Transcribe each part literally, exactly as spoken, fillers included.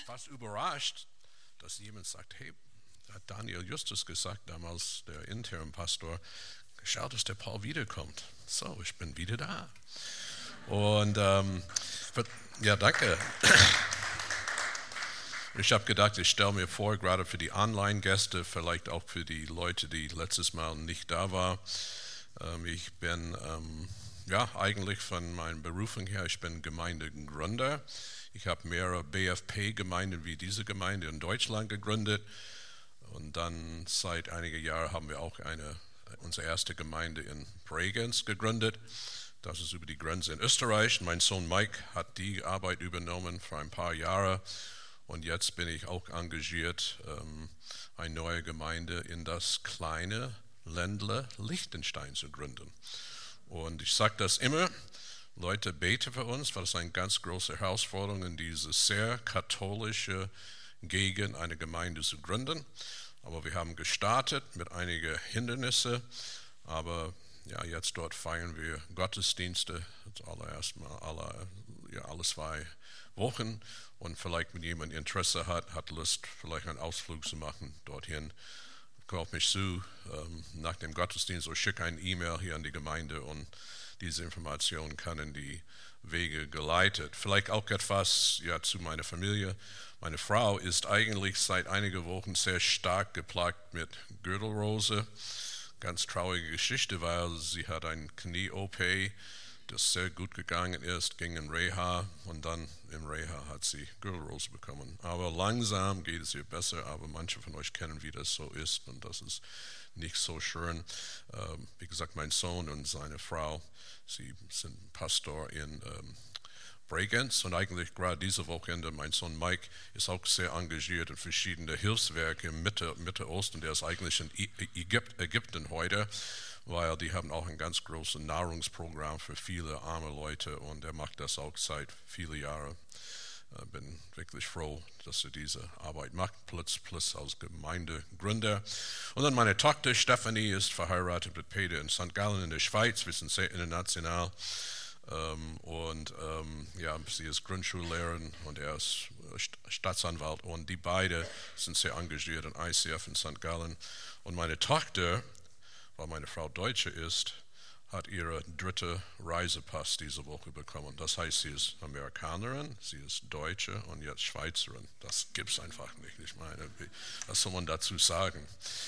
fast überrascht, dass jemand sagt, hey, hat Daniel Justus gesagt, damals der Interim-Pastor, schaut, dass der Paul wiederkommt. So, ich bin wieder da. Und ähm, ja, danke. Ich habe gedacht, ich stelle mir vor, gerade für die Online-Gäste, vielleicht auch für die Leute, die letztes Mal nicht da waren. Ähm, ich bin ähm, ja eigentlich von meiner Berufung her, ich bin Gemeindegründer. Ich habe mehrere B F P-Gemeinden wie diese Gemeinde in Deutschland gegründet. Und dann seit einigen Jahren haben wir auch eine, unsere erste Gemeinde in Bregenz gegründet. Das ist über die Grenze in Österreich. Mein Sohn Mike hat die Arbeit übernommen für ein paar Jahre. Und jetzt bin ich auch engagiert, ähm, eine neue Gemeinde in das kleine Ländle Liechtenstein zu gründen. Und ich sage das immer, Leute, bete für uns, weil es eine ganz große Herausforderung in diese sehr katholische Gegend eine Gemeinde zu gründen. Aber wir haben gestartet mit einigen Hindernissen, aber ja, jetzt dort feiern wir Gottesdienste, allererst mal alle, ja, alle zwei Wochen. Und vielleicht, wenn jemand Interesse hat, hat Lust, vielleicht einen Ausflug zu machen dorthin, kommt mich zu ähm, nach dem Gottesdienst oder schicke eine E-Mail hier an die Gemeinde und diese Informationen kann in die Wege geleitet. Vielleicht auch etwas ja, zu meiner Familie. Meine Frau ist eigentlich seit einigen Wochen sehr stark geplagt mit Gürtelrose. Ganz traurige Geschichte, weil sie hat ein Knie-O P, das sehr gut gegangen ist, ging in Reha und dann im Reha hat sie Gürtelrose bekommen. Aber langsam geht es ihr besser, aber manche von euch kennen, wie das so ist und das ist nicht so schön. Ähm, wie gesagt, mein Sohn und seine Frau, sie sind Pastor in ähm, Bregenz und eigentlich gerade diese Wochenende, mein Sohn Mike ist auch sehr engagiert in verschiedene Hilfswerke im Mitte, Mitte Osten, der ist eigentlich in Ägypt, Ägypten heute, weil die haben auch ein ganz großes Nahrungsprogramm für viele arme Leute und er macht das auch seit vielen Jahren. Ich bin wirklich froh, dass er diese Arbeit macht, plus, plus als Gemeindegründer. Und dann meine Tochter Stephanie ist verheiratet mit Peter in Sankt Gallen in der Schweiz, wir sind sehr international. Ähm, und ähm, ja, sie ist Grundschullehrerin und er ist Staatsanwalt und die beiden sind sehr engagiert in I C F in Sankt Gallen. Und meine Tochter, weil meine Frau Deutsche ist, hat ihre dritte Reisepass diese Woche bekommen. Das heißt, sie ist Amerikanerin, sie ist Deutsche und jetzt Schweizerin. Das gibt es einfach nicht. Ich meine, was soll man dazu sagen?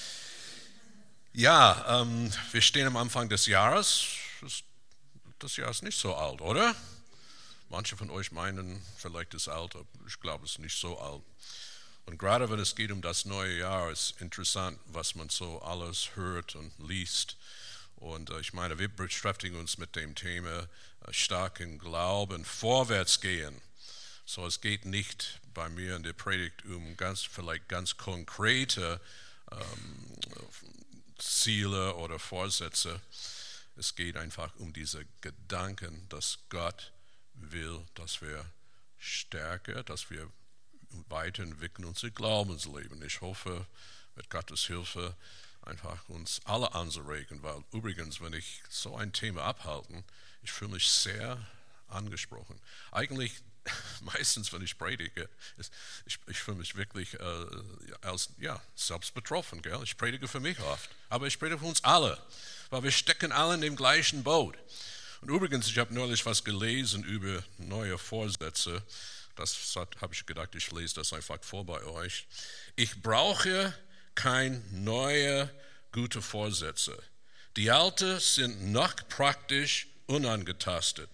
Ja, ähm, wir stehen am Anfang des Jahres. Das Jahr ist nicht so alt, oder? Manche von euch meinen, vielleicht ist es alt, aber ich glaube, es ist nicht so alt. Und gerade wenn es geht um das neue Jahr, ist interessant, was man so alles hört und liest. Und äh, ich meine, wir beschäftigen uns mit dem Thema äh, starken Glauben, vorwärts gehen. So, es geht nicht bei mir in der Predigt um ganz, vielleicht ganz konkrete ähm, Ziele oder Vorsätze. Es geht einfach um diese Gedanken, dass Gott will, dass wir stärker, dass wir weiterentwickeln unser Glaubensleben. Ich hoffe, mit Gottes Hilfe einfach uns alle anzuregen, weil übrigens, wenn ich so ein Thema abhalte, ich fühle mich sehr angesprochen. Eigentlich, meistens, wenn ich predige, ist, ich, ich fühle mich wirklich äh, als, ja, selbst betroffen. Gell? Ich predige für mich oft, aber ich predige für uns alle, weil wir stecken alle in dem gleichen Boot. Und übrigens, ich habe neulich was gelesen über neue Vorsätze. Das habe ich gedacht, ich lese das einfach vor bei euch. Ich brauche keine neue gute Vorsätze. Die alten sind noch praktisch unangetastet.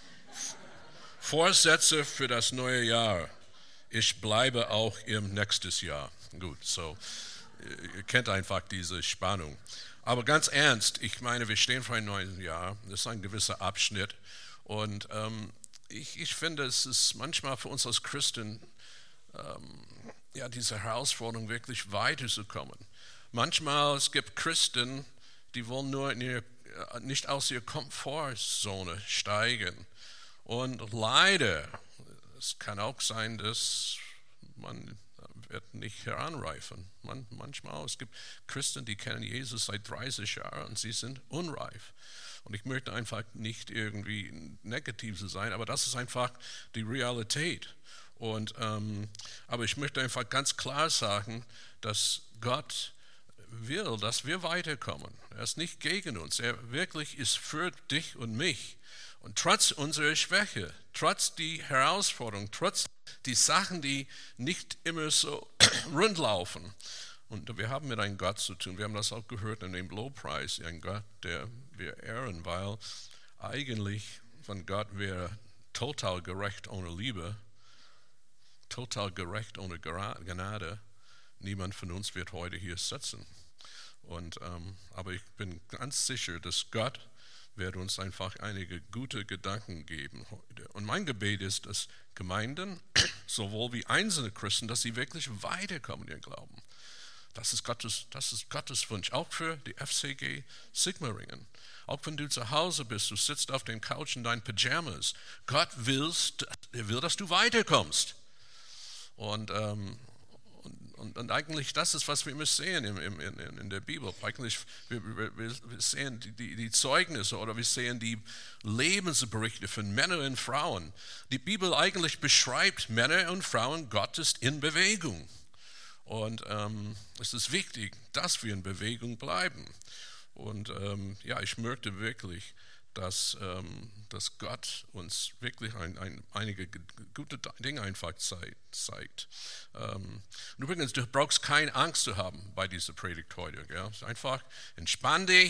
Vorsätze für das neue Jahr. Ich bleibe auch im nächsten Jahr. Gut, so, ihr kennt einfach diese Spannung. Aber ganz ernst, ich meine, wir stehen vor einem neuen Jahr. Das ist ein gewisser Abschnitt. Und ähm, ich, ich finde, es ist manchmal für uns als Christen ähm, ja, diese Herausforderung, wirklich weiterzukommen. Manchmal es gibt Christen, die wollen nur in ihr, nicht aus ihrer Komfortzone steigen. Und leider, es kann auch sein, dass man wird nicht heranreifen. Man, manchmal, es gibt Christen, die kennen Jesus seit dreißig Jahren und sie sind unreif. Und ich möchte einfach nicht irgendwie negativ sein, aber das ist einfach die Realität. Und, ähm, aber ich möchte einfach ganz klar sagen, dass Gott will, dass wir weiterkommen. Er ist nicht gegen uns. Er wirklich ist für dich und mich. Und trotz unserer Schwäche, trotz die Herausforderungen, trotz die Sachen, die nicht immer so rund laufen. Und wir haben mit einem Gott zu tun. Wir haben das auch gehört in dem Lobpreis. Ein Gott, der wir ehren, weil eigentlich von Gott wäre total gerecht ohne Liebe, total gerecht ohne Gnade. Niemand von uns wird heute hier sitzen. Und, ähm, aber ich bin ganz sicher, dass Gott wird uns einfach einige gute Gedanken geben heute. Und mein Gebet ist, dass Gemeinden, sowohl wie einzelne Christen, dass sie wirklich weiterkommen in ihren Glauben. Das ist Gottes, das ist Gottes Wunsch, auch für die F C G Sigmaringen. Auch wenn du zu Hause bist, du sitzt auf dem Couch in deinen Pyjamas. Gott willst, er will, dass du weiterkommst. Und, ähm, und, und, und eigentlich das ist, was wir immer sehen in, in, in der Bibel. Eigentlich, wir, wir, wir sehen die, die, die Zeugnisse oder wir sehen die Lebensberichte von Männern und Frauen. Die Bibel eigentlich beschreibt Männer und Frauen Gottes in Bewegung. Und ähm, es ist wichtig, dass wir in Bewegung bleiben. Und ähm, ja, ich möchte wirklich, dass, ähm, dass Gott uns wirklich ein, ein, einige gute Dinge einfach zeigt. Ähm, und übrigens, du brauchst keine Angst zu haben bei dieser Predigt heute. Gell? Einfach entspann dich.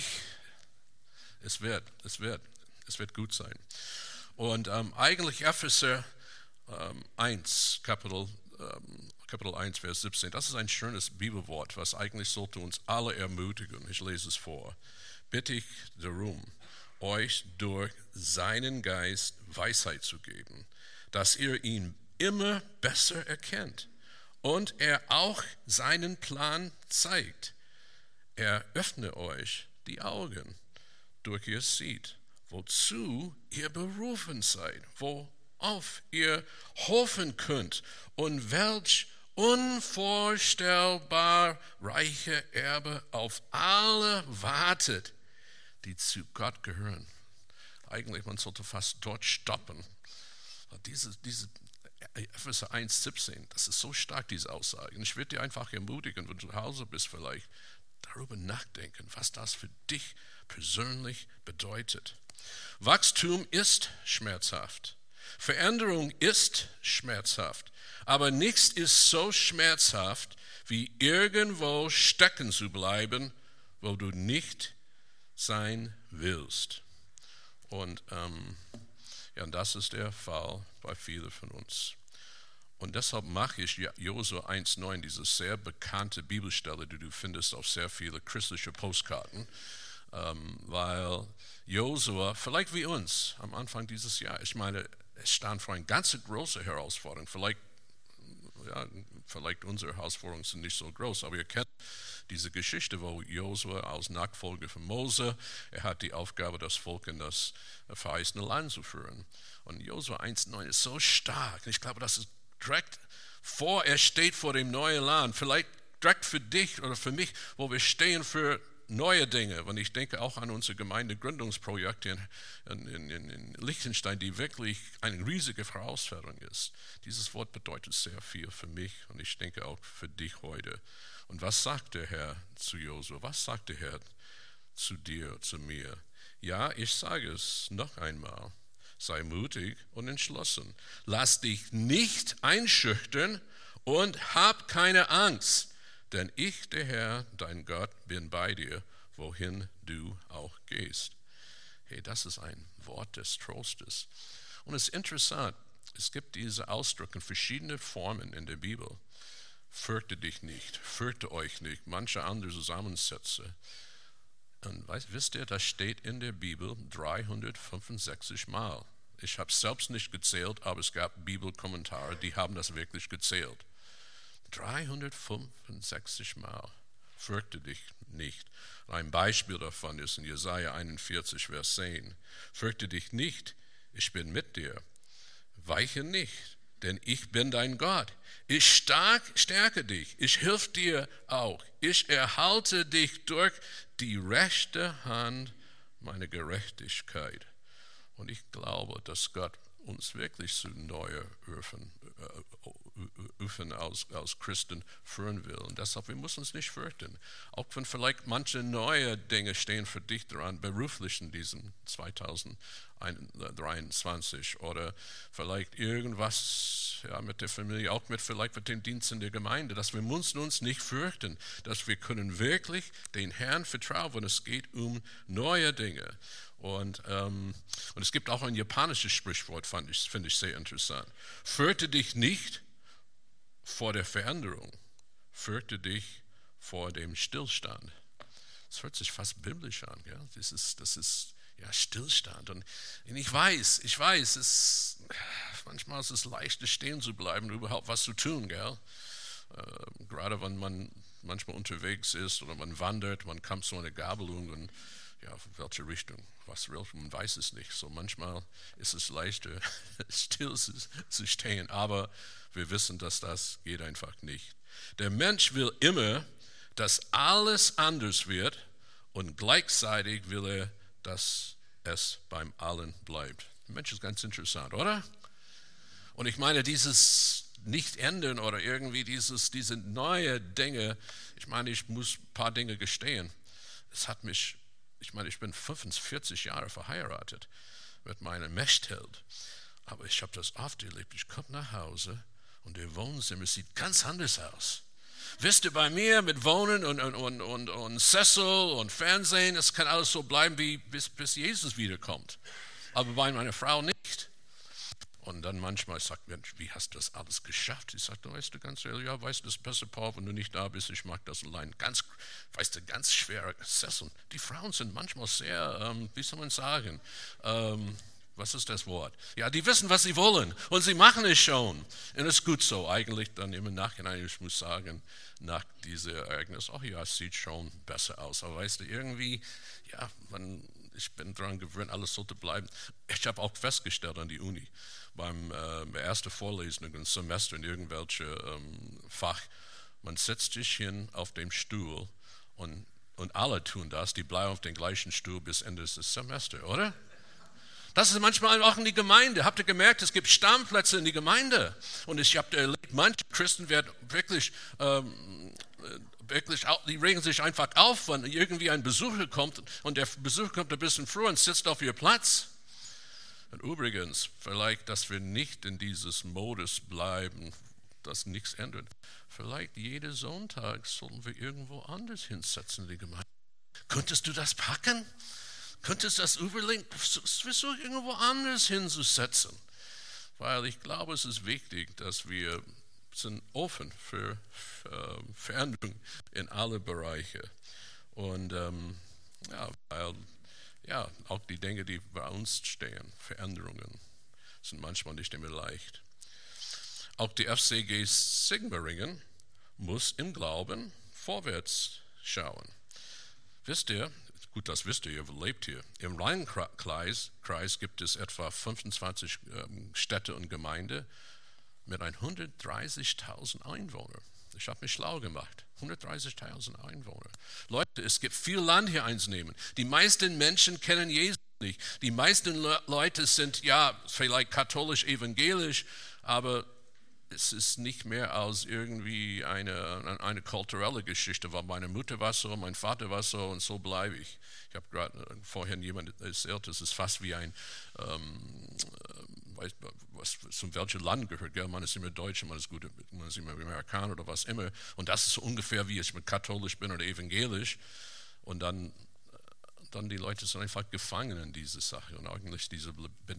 Es wird, es wird, es wird gut sein. Und ähm, eigentlich Epheser ähm, eins, Kapitel ähm, Kapitel eins, Vers siebzehn, das ist ein schönes Bibelwort, was eigentlich sollte uns alle ermutigen. Ich lese es vor. Bitte ich darum, euch durch seinen Geist Weisheit zu geben, dass ihr ihn immer besser erkennt und er auch seinen Plan zeigt. Er öffne euch die Augen, durch ihr seht, wozu ihr berufen seid, worauf ihr hoffen könnt und welch unvorstellbar reiche Erbe auf alle wartet, die zu Gott gehören. Eigentlich, man sollte fast dort stoppen. Diese, diese Epheser eins, siebzehn, das ist so stark, diese Aussage. Und ich würde dir einfach ermutigen, wenn du zu Hause bist, vielleicht darüber nachdenken, was das für dich persönlich bedeutet. Wachstum ist schmerzhaft. Veränderung ist schmerzhaft. Aber nichts ist so schmerzhaft, wie irgendwo stecken zu bleiben, wo du nicht sein willst. Und, ähm, ja, und das ist der Fall bei vielen von uns. Und deshalb mache ich Josua eins neun, diese sehr bekannte Bibelstelle, die du findest auf sehr viele christliche Postkarten, ähm, weil Josua, vielleicht wie uns am Anfang dieses Jahres, ich meine, es stand vor eine ganz große Herausforderung. Vielleicht, ja, vielleicht unsere Herausforderungen sind nicht so groß, aber ihr kennt diese Geschichte, wo Josua als Nachfolger von Mose, er hat die Aufgabe, das Volk in das verheißene Land zu führen. Und Josua eins neun ist so stark. Ich glaube, das ist direkt vor, er steht vor dem neuen Land. Vielleicht direkt für dich oder für mich, wo wir stehen für neue Dinge. Und ich denke auch an unsere Gemeindegründungsprojekte in, in, in, in Liechtenstein, die wirklich eine riesige Herausforderung ist. Dieses Wort bedeutet sehr viel für mich und ich denke auch für dich heute. Und was sagt der Herr zu Josua? Was sagt der Herr zu dir, zu mir? Ja, ich sage es noch einmal. Sei mutig und entschlossen. Lass dich nicht einschüchtern und hab keine Angst. Denn ich, der Herr, dein Gott, bin bei dir, wohin du auch gehst. Hey, das ist ein Wort des Trostes. Und es ist interessant, es gibt diese Ausdrücke in verschiedene Formen in der Bibel. Fürchte dich nicht, fürchte euch nicht, manche andere Zusammensätze. Und weißt, wisst ihr, das steht in der Bibel dreihundertfünfundsechzig Mal. Ich habe es selbst nicht gezählt, aber es gab Bibelkommentare, die haben das wirklich gezählt. dreihundertfünfundsechzig Mal. Fürchte dich nicht. Ein Beispiel davon ist in Jesaja einundvierzig, Vers zehn. Fürchte dich nicht, ich bin mit dir. Weiche nicht, denn ich bin dein Gott. Ich stark, stärke dich, ich hilf dir auch. Ich erhalte dich durch die rechte Hand meiner Gerechtigkeit. Und ich glaube, dass Gott uns wirklich zu neuen Öfen, äh, Öfen aus, aus Christen führen will. Und deshalb, wir müssen uns nicht fürchten. Auch wenn vielleicht manche neue Dinge stehen für dich dran, beruflich in diesem zweitausenddreiundzwanzig oder vielleicht irgendwas ja, mit der Familie, auch mit vielleicht mit dem Dienst in der Gemeinde, dass wir müssen uns nicht fürchten, dass wir können wirklich den Herrn vertrauen, wenn es geht um neue Dinge. Und, ähm, und es gibt auch ein japanisches Sprichwort, fand ich, finde ich sehr interessant. Fürchte dich nicht vor der Veränderung, fürchte dich vor dem Stillstand. Das hört sich fast biblisch an. Ja? Das ist, das ist ja, Stillstand. Und ich weiß, ich weiß, es, manchmal ist es leicht, stehen zu bleiben, überhaupt was zu tun. Gell? Äh, gerade wenn man manchmal unterwegs ist oder man wandert, man kommt zu einer Gabelung und ja, welche Richtung, was will, man weiß es nicht. So manchmal ist es leichter, still zu stehen, aber wir wissen, dass das geht einfach nicht. Der Mensch will immer, dass alles anders wird und gleichzeitig will er, dass es beim Allen bleibt. Der Mensch ist ganz interessant, oder? Und ich meine, dieses nicht ändern oder irgendwie dieses, diese neue Dinge, ich meine, ich muss ein paar Dinge gestehen. Es hat mich Ich meine, ich bin fünfundvierzig Jahre verheiratet mit meinem Mechtheld. Aber ich habe das oft erlebt. Ich komme nach Hause und der Wohnzimmer sieht ganz anders aus. Wisst ihr, bei mir mit Wohnen und, und, und, und, und Sessel und Fernsehen, es kann alles so bleiben, wie bis, bis Jesus wiederkommt. Aber bei meiner Frau nicht. Und dann manchmal sagt Mensch, wie hast du das alles geschafft? Ich sage, weißt du, ganz ehrlich, ja, weißt du, das ist besser, Paul, wenn du nicht da bist, ich mag das allein. Ganz, weißt du, ganz schwere Sesseln. Die Frauen sind manchmal sehr, ähm, wie soll man sagen, ähm, was ist das Wort? Ja, die wissen, was sie wollen und sie machen es schon. Und es ist gut so, eigentlich dann im Nachhinein, ich muss sagen, nach diesem Ereignis, ach ja, es sieht schon besser aus. Aber weißt du, irgendwie, ja, man, ich bin daran gewöhnt, alles sollte bleiben. Ich habe auch festgestellt an die Uni, beim äh, ersten Vorlesung im Semester in irgendwelchem ähm, Fach, man setzt sich hin auf dem Stuhl und, und alle tun das, die bleiben auf dem gleichen Stuhl bis Ende des Semesters, oder? Das ist manchmal auch in die Gemeinde. Habt ihr gemerkt, es gibt Stammplätze in die Gemeinde. Und ich habe erlebt, manche Christen werden wirklich, ähm, wirklich, die regen sich einfach auf, wenn irgendwie ein Besucher kommt und der Besucher kommt ein bisschen früher und sitzt auf ihr Platz. Und übrigens, vielleicht, dass wir nicht in dieses Modus bleiben, das nichts ändert. Vielleicht jeden Sonntag sollten wir irgendwo anders hinsetzen in die Gemeinde. Könntest du das packen? Könntest du das überlegen, versuch irgendwo anders hinzusetzen? Weil ich glaube, es ist wichtig, dass wir sind offen für, für Veränderung in alle Bereiche. Und ähm, ja, weil ja, auch die Dinge, die bei uns stehen, Veränderungen, sind manchmal nicht immer leicht. Auch die F C G Sigmaringen muss im Glauben vorwärts schauen. Wisst ihr, gut, das wisst ihr, ihr lebt hier. Im Rheinkreis Kreis gibt es etwa fünfundzwanzig ähm, Städte und Gemeinden mit hundertdreißigtausend Einwohnern. Ich habe mich schlau gemacht. hundertdreißigtausend Einwohner. Leute, es gibt viel Land hier einzunehmen. Die meisten Menschen kennen Jesus nicht. Die meisten Le- Leute sind ja vielleicht katholisch-evangelisch, aber es ist nicht mehr als irgendwie eine, eine kulturelle Geschichte, weil meine Mutter war so, mein Vater war so und so bleibe ich. Ich habe gerade vorhin jemand erzählt, es ist fast wie ein, ähm, weiß, was, zu welchem Land gehört, gell? Man ist immer Deutsch, man ist, gut, man ist immer Amerikaner oder was immer. Und das ist so ungefähr, wie ich mit katholisch bin oder evangelisch. Und dann dann die Leute sind einfach gefangen in diese Sache und eigentlich diese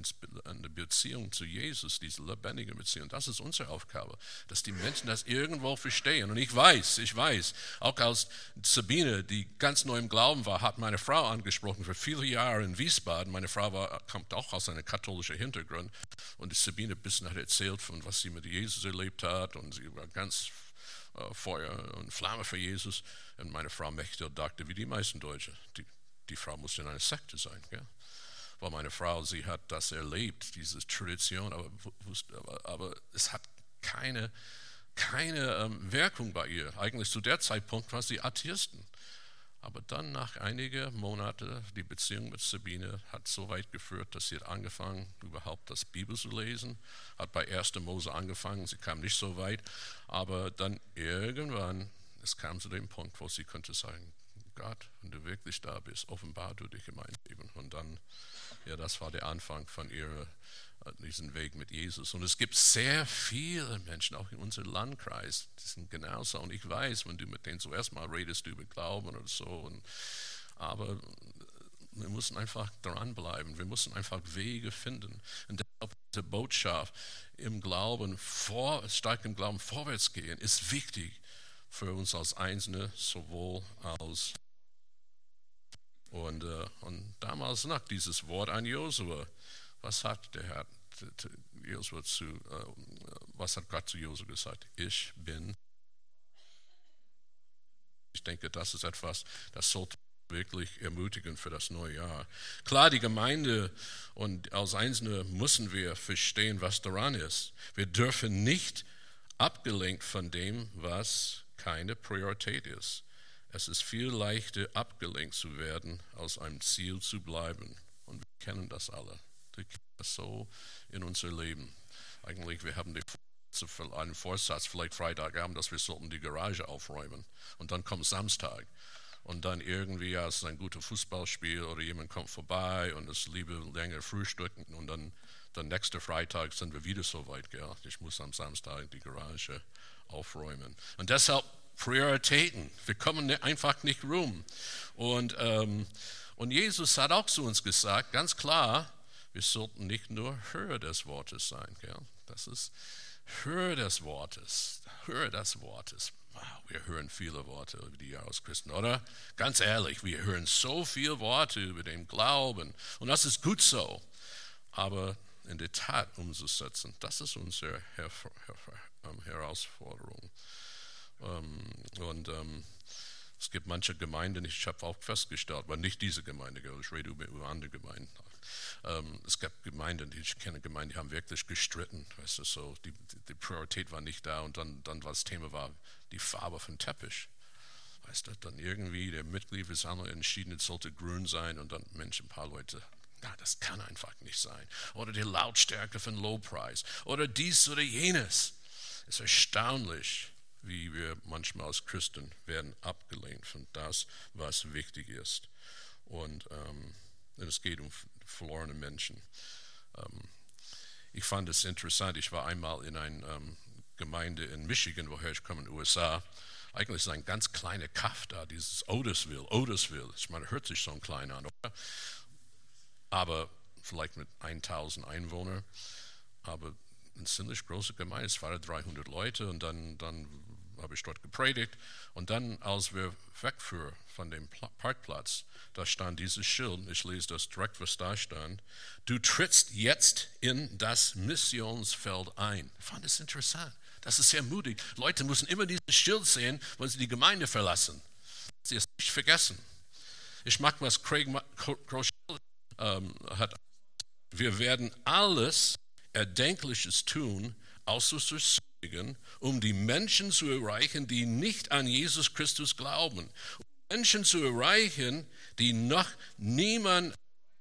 Beziehung zu Jesus, diese lebendige Beziehung, das ist unsere Aufgabe, dass die Menschen das irgendwo verstehen. Und ich weiß, ich weiß, auch als Sabine, die ganz neu im Glauben war, hat meine Frau angesprochen für viele Jahre in Wiesbaden. Meine Frau war, kommt auch aus einem katholischen Hintergrund und die Sabine ein bisschen hat erzählt von was sie mit Jesus erlebt hat und sie war ganz äh, Feuer und Flamme für Jesus. Und meine Frau Mechtel dachte, wie die meisten Deutschen, die Die Frau musste in einer Sekte sein, gell? Weil meine Frau, sie hat das erlebt, diese Tradition, aber, aber, aber es hat keine, keine ähm, Wirkung bei ihr. Eigentlich zu der Zeitpunkt war sie Atheisten. Aber dann nach einigen Monaten, die Beziehung mit Sabine hat so weit geführt, dass sie hat angefangen, überhaupt das Bibel zu lesen, hat bei erster Mose angefangen, sie kam nicht so weit, aber dann irgendwann, es kam zu dem Punkt, wo sie konnte sagen, Gott, wenn du wirklich da bist, offenbar du dich in mein Leben. Und dann, ja, das war der Anfang von ihrer, diesen Weg mit Jesus. Und es gibt sehr viele Menschen, auch in unserem Landkreis, die sind genauso. Und ich weiß, wenn du mit denen zuerst mal redest über Glauben oder so, und, aber wir müssen einfach dranbleiben. Wir müssen einfach Wege finden. Und deshalb diese Botschaft im Glauben, vor, stark im Glauben vorwärts gehen, ist wichtig für uns als Einzelne, sowohl als und, äh, und damals nach dieses Wort an Josua. Was hat der Herr Josua zu, äh, was hat Gott zu Josua gesagt? Ich bin. Ich denke, das ist etwas, das sollte wirklich ermutigen für das neue Jahr. Klar, die Gemeinde und als Einzelne müssen wir verstehen, was daran ist. Wir dürfen nicht abgelenkt von dem, was keine Priorität ist. Es ist viel leichter, abgelenkt zu werden, als am Ziel zu bleiben. Und wir kennen das alle. Wir kennen das so in unser Leben. Eigentlich, wir haben einen Vorsatz, vielleicht Freitagabend, dass wir sollten die Garage aufräumen. Und dann kommt Samstag. Und dann irgendwie, ja, es ist ein gutes Fußballspiel oder jemand kommt vorbei und es lieber länger frühstücken. Und dann, dann nächsten Freitag sind wir wieder so weit. Gell? Ich muss am Samstag die Garage aufräumen. Und deshalb Prioritäten. Wir kommen einfach nicht rum. Und, ähm, und Jesus hat auch zu uns gesagt, ganz klar, wir sollten nicht nur Hörer des Wortes sein. Gell? Das ist Hörer des Wortes. Hörer des Wortes. Wow, wir hören viele Worte über die Jahreschristen, oder? Ganz ehrlich, wir hören so viele Worte über den Glauben. Und das ist gut so. Aber in der Tat umzusetzen, das ist unsere Her- Her- Herausforderung. Um, und um, es gibt manche Gemeinden, ich habe auch festgestellt, aber nicht diese Gemeinde, ich rede über, über andere Gemeinden. Um, es gab Gemeinden, die ich kenne, Gemeinden, die haben wirklich gestritten. Weißt du, so, die, die, die Priorität war nicht da und dann, dann was das Thema war, die Farbe von Teppich. Weißt du, dann irgendwie der Mitgliederversammlung entschieden, es sollte grün sein und dann Mensch, ein paar Leute, na, das kann einfach nicht sein. Oder die Lautstärke von Lobpreis oder dies oder jenes. Es ist erstaunlich, wie wir manchmal als Christen werden abgelehnt von das, was wichtig ist. Und ähm, es geht um verlorene Menschen. Ähm, ich fand es interessant, ich war einmal in einer ähm, Gemeinde in Michigan, woher ich komme, in den U S A. Eigentlich ist es ein ganz kleiner Kaff da, dieses Otisville. Otisville, ich meine, hört sich so klein an, oder? Aber vielleicht mit tausend Einwohnern. Aber eine ziemlich große Gemeinde, es waren dreihundert Leute und dann, dann habe ich dort gepredigt und dann, als wir wegfuhren von dem Parkplatz, da stand dieses Schild, ich lese das direkt, was da stand, du trittst jetzt in das Missionsfeld ein. Ich fand das interessant, das ist sehr mutig. Leute müssen immer dieses Schild sehen, wenn sie die Gemeinde verlassen. Sie es nicht vergessen. Ich mag, was Craig Groeschel ähm, hat. Wir werden alles Erdenkliches tun, außer zu sündigen, um die Menschen zu erreichen, die nicht an Jesus Christus glauben. Um Menschen zu erreichen, die noch niemand,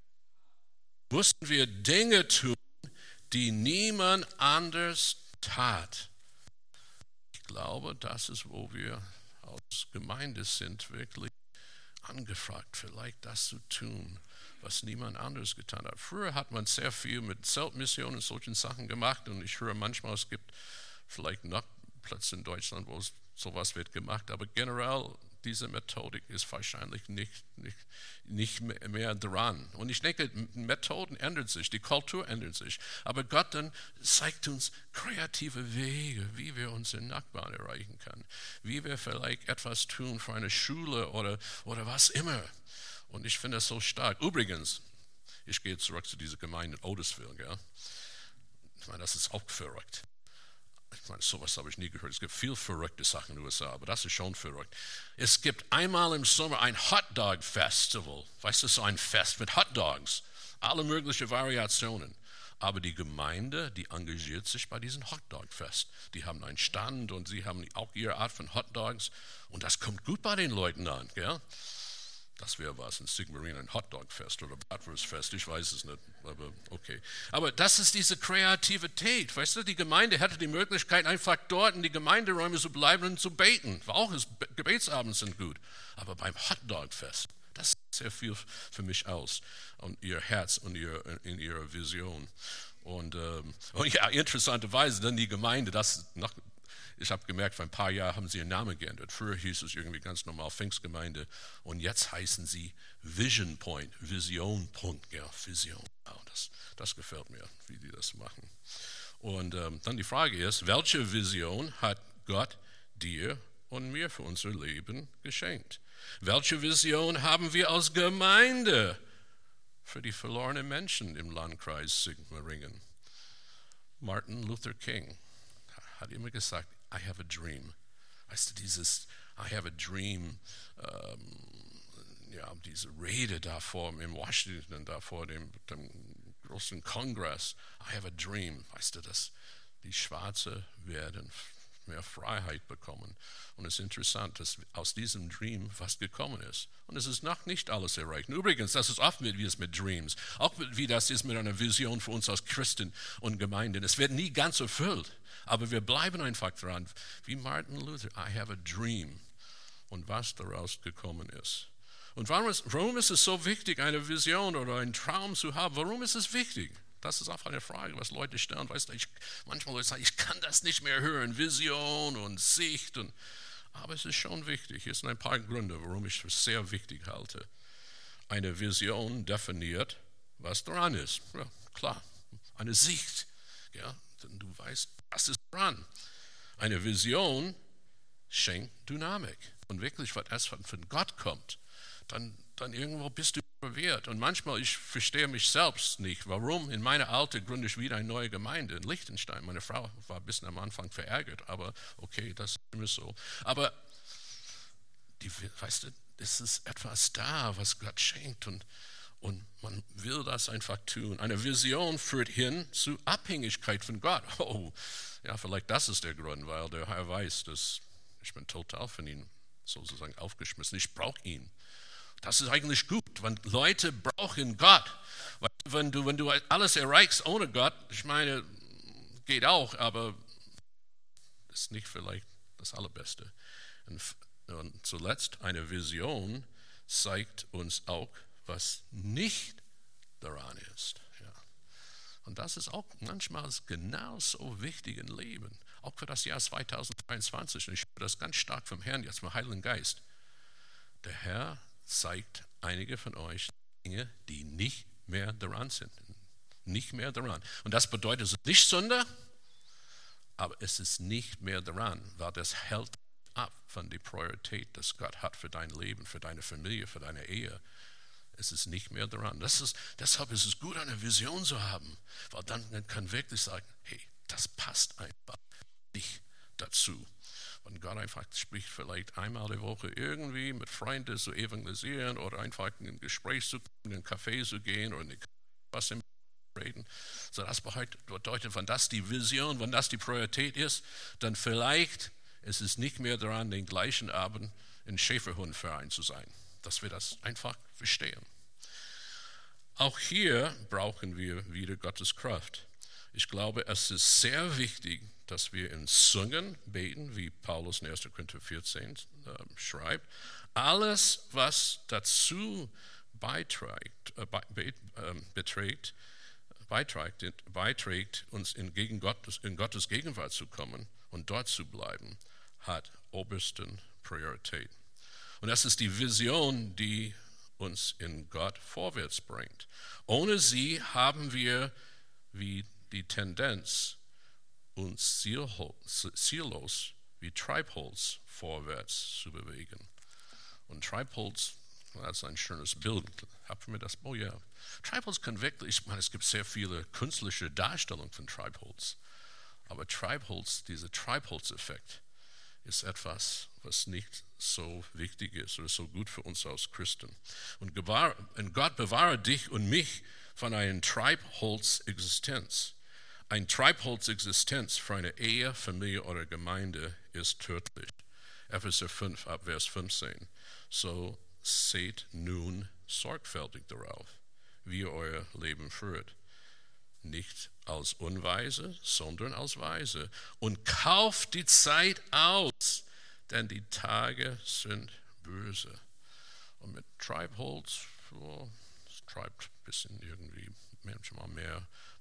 mussten wir Dinge tun, die niemand anders tat. Ich glaube, das ist, wo wir als Gemeinde sind, wirklich angefragt, vielleicht das zu tun, was niemand anderes getan hat. Früher hat man sehr viel mit Zeltmissionen und solchen Sachen gemacht und ich höre manchmal, es gibt vielleicht noch Plätze in Deutschland, wo sowas wird gemacht, aber generell diese Methodik ist wahrscheinlich nicht, nicht, nicht mehr dran. Und ich denke, Methoden ändern sich, die Kultur ändert sich, aber Gott dann zeigt uns kreative Wege, wie wir unsere Nachbarn erreichen können, wie wir vielleicht etwas tun für eine Schule oder, oder was immer. Und ich finde das so stark. Übrigens, ich gehe zurück zu dieser Gemeinde in Otisville. Gell? Ich meine, das ist auch verrückt. Ich meine, sowas habe ich nie gehört. Es gibt viel verrückte Sachen in den U S A, aber das ist schon verrückt. Es gibt einmal im Sommer ein Hotdog-Festival. Weißt du, so ein Fest mit Hotdogs. Alle möglichen Variationen. Aber die Gemeinde, die engagiert sich bei diesem Hotdog-Fest. Die haben einen Stand und sie haben auch ihre Art von Hotdogs. Und das kommt gut bei den Leuten an. Gell? Das wäre was, ein Sigmaringen, ein Hotdog-Fest oder Bratwurstfest, ich weiß es nicht, aber okay. Aber das ist diese Kreativität, weißt du, die Gemeinde hätte die Möglichkeit, einfach dort in die Gemeinderäume zu bleiben und zu beten. Auch ist, Gebetsabende sind gut, aber beim Hotdog-Fest, das sagt sehr viel für mich aus, und ihr Herz und ihr, in ihrer Vision. Und, ähm, und ja, interessanterweise dann die Gemeinde, das noch. Ich habe gemerkt, vor ein paar Jahren haben sie ihren Namen geändert. Früher hieß es irgendwie ganz normal Pfingstgemeinde und jetzt heißen sie Vision Point, Vision Punkt, ja, Vision. Oh, das, das gefällt mir, wie die das machen. Und ähm, dann die Frage ist, welche Vision hat Gott dir und mir für unser Leben geschenkt? Welche Vision haben wir als Gemeinde für die verlorenen Menschen im Landkreis Sigmaringen? Martin Luther King hat immer gesagt, I have a dream. Weißt du, dieses I have a dream, ähm, ja, diese Rede da vor in Washington, da vor dem, dem großen Kongress, I have a dream. Weißt du, dass die Schwarzen werden mehr Freiheit bekommen. Und es ist interessant, dass aus diesem Dream was gekommen ist. Und es ist noch nicht alles erreicht. Und übrigens, das ist oft wie es mit Dreams, auch wie das ist mit einer Vision für uns als Christen und Gemeinden. Es wird nie ganz erfüllt. Aber wir bleiben einfach dran, wie Martin Luther, I have a dream. Und was daraus gekommen ist. Und warum ist, warum ist es so wichtig, eine Vision oder einen Traum zu haben? Warum ist es wichtig? Das ist auch eine Frage, was Leute stellen. Weißt du, ich, manchmal Leute sagen, ich kann das nicht mehr hören, Vision und Sicht. Und, aber es ist schon wichtig. Hier sind ein paar Gründe, warum ich es sehr wichtig halte. Eine Vision definiert, was dran ist. Ja, klar, eine Sicht. Ja, denn du weißt, was ist dran. Eine Vision schenkt Dynamik. Und wirklich, was erst von Gott kommt, dann, dann irgendwo bist du verwirrt. Und manchmal, ich verstehe mich selbst nicht, warum in meiner Alter gründe ich wieder eine neue Gemeinde in Liechtenstein. Meine Frau war ein bisschen am Anfang verärgert, aber okay, das ist immer so. Aber, die, weißt du, es ist etwas da, was Gott schenkt und Und man will das einfach tun. Eine Vision führt hin zu Abhängigkeit von Gott. Oh, ja, vielleicht das ist der Grund, weil der Herr weiß, dass ich bin total von ihm sozusagen aufgeschmissen. Ich brauche ihn. Das ist eigentlich gut, wenn Leute brauchen Gott. Weil wenn du, wenn du alles erreichst ohne Gott, ich meine, geht auch, aber das ist nicht vielleicht das Allerbeste. Und, und zuletzt, eine Vision zeigt uns auch, was nicht daran ist. Ja. Und das ist auch manchmal genauso wichtig im Leben, auch für das Jahr zweitausenddreiundzwanzig. Und ich spüre das ganz stark vom Herrn, jetzt vom Heiligen Geist. Der Herr zeigt einige von euch Dinge, die nicht mehr daran sind. Nicht mehr daran. Und das bedeutet, es ist nicht Sünde, aber es ist nicht mehr daran, weil das hält ab von der Priorität, das Gott hat für dein Leben, für deine Familie, für deine Ehe. Es ist nicht mehr daran. Das ist, deshalb ist es gut, eine Vision zu haben, weil dann man kann wirklich sagen, hey, das passt einfach nicht dazu. Und Gott einfach spricht vielleicht einmal die Woche irgendwie mit Freunden zu evangelisieren oder einfach in ein Gespräch zu in einen Café zu gehen oder was im reden. So, das bedeutet, wenn das die Vision, wenn das die Priorität ist, dann vielleicht ist es nicht mehr daran, den gleichen Abend in Schäferhundverein zu sein. Dass wir das einfach verstehen. Auch hier brauchen wir wieder Gottes Kraft. Ich glaube, es ist sehr wichtig, dass wir in Singen beten, wie Paulus in erster Korinther vierzehn äh, schreibt. Alles, was dazu beiträgt, äh, be, äh, beträgt, beiträgt, beiträgt, uns in, gegen Gottes, in Gottes Gegenwart zu kommen und dort zu bleiben, hat obersten Priorität. Und das ist die Vision, die uns in Gott vorwärts bringt. Ohne sie haben wir wie die Tendenz, uns ziellos wie Treibholz vorwärts zu bewegen. Und Treibholz, das ist ein schönes Bild. Habt ihr mir das? Oh ja. Treibholz kann wirklich, ich meine, es gibt sehr viele künstliche Darstellungen von Treibholz. Aber Treibholz, dieser Treibholzeffekt, ist etwas, was nicht so wichtig ist oder so gut für uns als Christen. Und Gott bewahre dich und mich von einer Treibholzexistenz. Eine Treibholzexistenz für eine Ehe, Familie oder Gemeinde ist tödlich. Epheser fünf, ab Vers fünfzehn. So seht nun sorgfältig darauf, wie ihr euer Leben führt. Nicht als Unweise, sondern als Weise. Und kauft die Zeit aus, denn die Tage sind böse. Und mit Treibholz, oh, es treibt ein bisschen irgendwie manchmal mehr.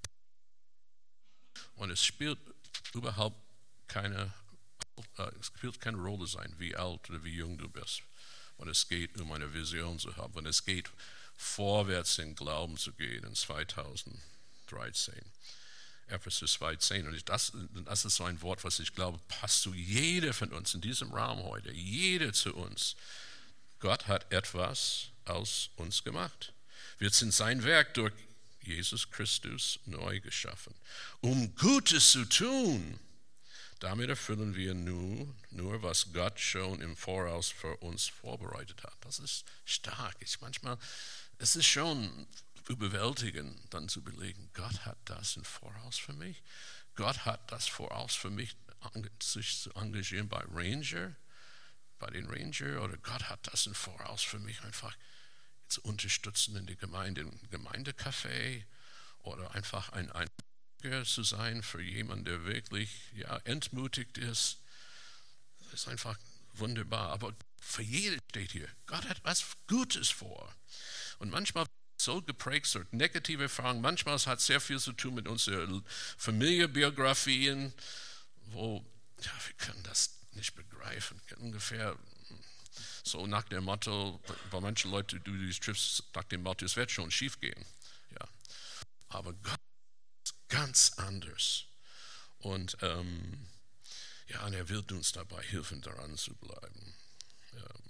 Und es spielt überhaupt keine, äh, es spielt keine Rolle sein, wie alt oder wie jung du bist. Und es geht um eine Vision zu haben. Und es geht vorwärts in Glauben zu gehen in zweitausenddreizehn. Ephesus zwei zehn. Und das, das ist so ein Wort, was ich glaube, passt zu jeder von uns in diesem Raum heute. Jeder zu uns. Gott hat etwas aus uns gemacht. Wir sind sein Werk durch Jesus Christus neu geschaffen, um Gutes zu tun. Damit erfüllen wir nur, nur, was Gott schon im Voraus für uns vorbereitet hat. Das ist stark. Ich manchmal, es ist schon überwältigend, dann zu überlegen, Gott hat das im Voraus für mich. Gott hat das voraus für mich, sich zu engagieren bei Ranger, bei den Ranger, oder Gott hat das im Voraus für mich einfach zu unterstützen in der Gemeinde, im Gemeindecafé, oder einfach ein, ein zu sein für jemanden, der wirklich ja, entmutigt ist. Das ist einfach wunderbar. Aber für jeden steht hier, Gott hat was Gutes vor. Und manchmal so geprägt durch negative Erfahrungen, manchmal hat es sehr viel zu tun mit unseren Familienbiografien, wo ja, wir können das nicht begreifen. Ungefähr so nach dem Motto, bei manchen Leuten, du die triffst, nach dem Motto, es wird schon schief gehen. Ja. Aber Gott ganz anders. Und ähm, ja, und er wird uns dabei helfen, daran zu bleiben. Ähm,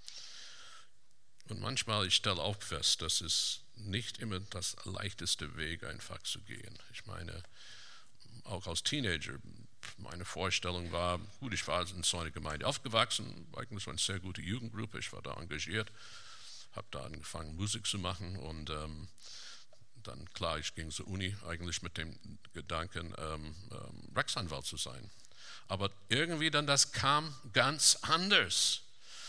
und manchmal, ich stelle auch fest, dass es nicht immer das leichteste Weg einfach zu gehen. Ich meine, auch als Teenager, meine Vorstellung war, gut, ich war in so einer Gemeinde aufgewachsen, eigentlich so eine sehr gute Jugendgruppe, ich war da engagiert, habe da angefangen Musik zu machen und ähm, dann, klar, ich ging zur Uni eigentlich mit dem Gedanken, ähm, ähm, Rechtsanwalt zu sein. Aber irgendwie dann, das kam ganz anders.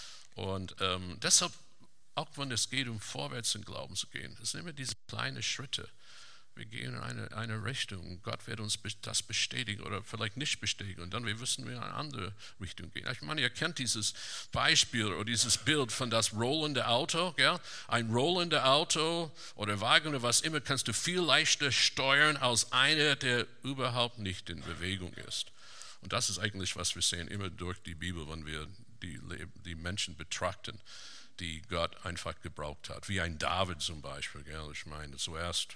Und ähm, deshalb, auch wenn es geht, um vorwärts in Glauben zu gehen, das sind immer diese kleinen Schritte. Wir gehen in eine, eine Richtung. Gott wird uns das bestätigen oder vielleicht nicht bestätigen. Und dann wir wissen, wir in eine andere Richtung gehen. Ich meine, ihr kennt dieses Beispiel oder dieses Bild von das rollende Auto. Ja? Ein rollendes Auto oder Wagen oder was immer kannst du viel leichter steuern als einer, der überhaupt nicht in Bewegung ist. Und das ist eigentlich, was wir sehen immer durch die Bibel, wenn wir die, die Menschen betrachten, die Gott einfach gebraucht hat. Wie ein David zum Beispiel. Gell? Ich meine, zuerst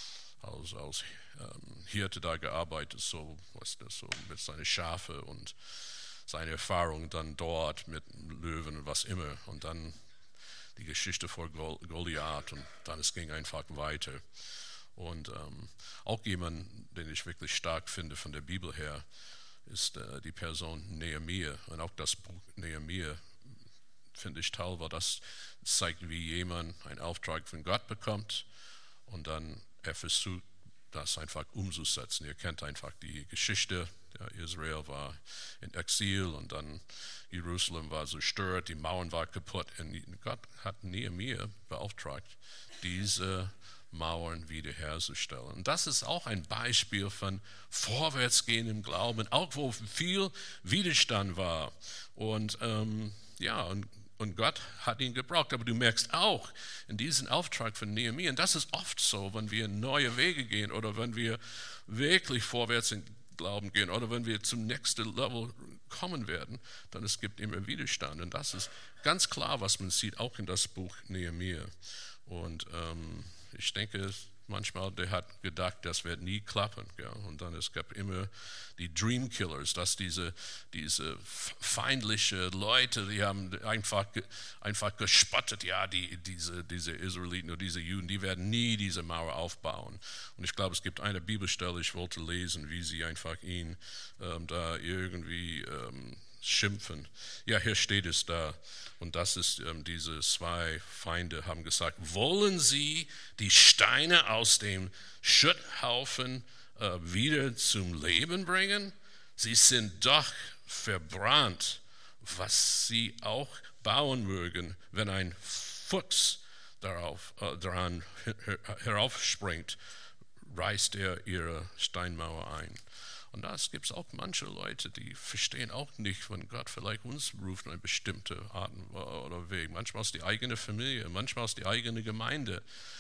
als, als ähm, Hirte da gearbeitet, so, was das, so mit seinen Schafe und seine Erfahrung dann dort mit Löwen und was immer. Und dann die Geschichte vor Goliath und dann es ging einfach weiter. Und ähm, auch jemand, den ich wirklich stark finde von der Bibel her, ist äh, die Person Nehemia. Und auch das Buch Nehemia finde ich toll, weil das zeigt, wie jemand einen Auftrag von Gott bekommt und dann er versucht, das einfach umzusetzen. Ihr kennt einfach die Geschichte. Ja, Israel war in Exil und dann Jerusalem war zerstört, die Mauern waren kaputt. Und Gott hat Nehemia beauftragt, diese Mauern wiederherzustellen. Und das ist auch ein Beispiel von Vorwärtsgehen im Glauben, auch wo viel Widerstand war. Und ähm, ja, und Und Gott hat ihn gebraucht. Aber du merkst auch in diesem Auftrag von Nehemia, und das ist oft so, wenn wir neue Wege gehen oder wenn wir wirklich vorwärts in Glauben gehen oder wenn wir zum nächsten Level kommen werden, dann es gibt immer Widerstand. Und das ist ganz klar, was man sieht, auch in das Buch Nehemia. Und ähm, ich denke, manchmal, der hat gedacht, das wird nie klappen. Ja? Und dann es gab immer die Dream Killers, dass diese, diese feindliche Leute, die haben einfach, einfach gespottet, ja, die, diese, diese Israeliten oder diese Juden, die werden nie diese Mauer aufbauen. Und ich glaube, es gibt eine Bibelstelle, ich wollte lesen, wie sie einfach ihn ähm, da irgendwie ähm, schimpfen. Ja, hier steht es da. Und das ist, ähm, diese zwei Feinde haben gesagt, wollen Sie die Steine aus dem Schutthaufen äh, wieder zum Leben bringen? Sie sind doch verbrannt. was sie auch bauen mögen, wenn ein Fuchs darauf, äh, daran heraufspringt, reißt er ihre Steinmauer ein. Und da gibt es auch manche Leute, die verstehen auch nicht, wenn Gott vielleicht uns ruft in eine bestimmte Art oder Weg. Manchmal ist die eigene Familie, manchmal ist die eigene Gemeinde,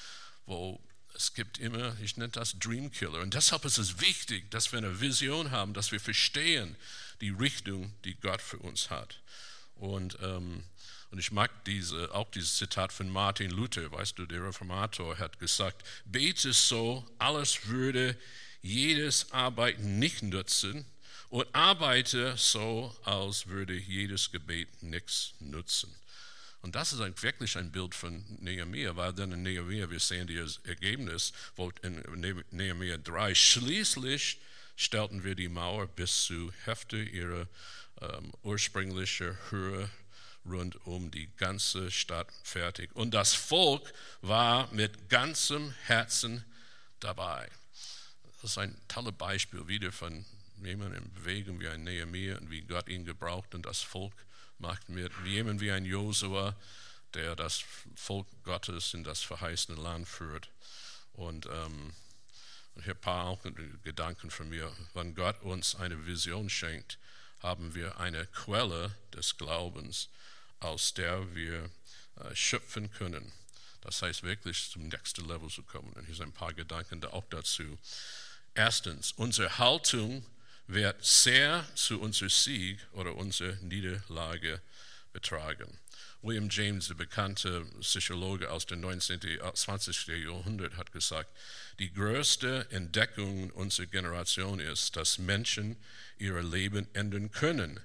wo es gibt immer, ich nenne das Dreamkiller. Und deshalb ist es wichtig, dass wir eine Vision haben, dass wir verstehen die Richtung, die Gott für uns hat. Und, ähm, und ich mag diese, auch dieses Zitat von Martin Luther, weißt du, der Reformator hat gesagt, bete so, alles würde jedes Arbeiten nicht nutzen und arbeite so, als würde jedes Gebet nichts nutzen. Und das ist ein, wirklich ein Bild von Nehemia, weil dann in Nehemia, wir sehen das Ergebnis, wo in Nehemia drei, schließlich stellten wir die Mauer bis zur Hälfte ihrer ähm, ursprünglichen Höhe rund um die ganze Stadt fertig. Und das Volk war mit ganzem Herzen dabei. Das ist ein tolles Beispiel wieder von jemandem in Bewegung wie ein Nehemia und wie Gott ihn gebraucht und das Volk macht mit. Jemand wie ein Josua, der das Volk Gottes in das verheißene Land führt. Und ähm, hier ein paar auch Gedanken von mir. Wenn Gott uns eine Vision schenkt, haben wir eine Quelle des Glaubens, aus der wir äh, schöpfen können. Das heißt wirklich zum nächsten Level zu kommen. Und hier sind ein paar Gedanken da auch dazu. Erstens, unsere Haltung wird sehr zu unserem Sieg oder unserer Niederlage betragen. William James, der bekannte Psychologe aus dem neunzehnten, zwanzigsten Jahrhundert, hat gesagt, die größte Entdeckung unserer Generation ist, dass Menschen ihr Leben ändern können,